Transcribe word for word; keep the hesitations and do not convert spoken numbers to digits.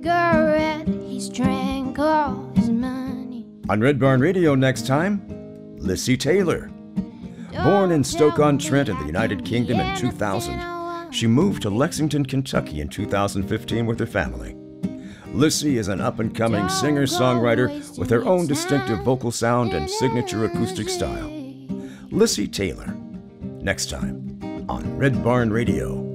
cigarette, he's drank all his money. On Red Barn Radio next time, Lissy Taylor. Born in Stoke-on-Trent in the United Kingdom in two thousand, she moved to Lexington, Kentucky in two thousand fifteen with her family. Lissy is an up-and-coming singer-songwriter with her own distinctive vocal sound and signature acoustic style. Lissy Taylor, next time on Red Barn Radio.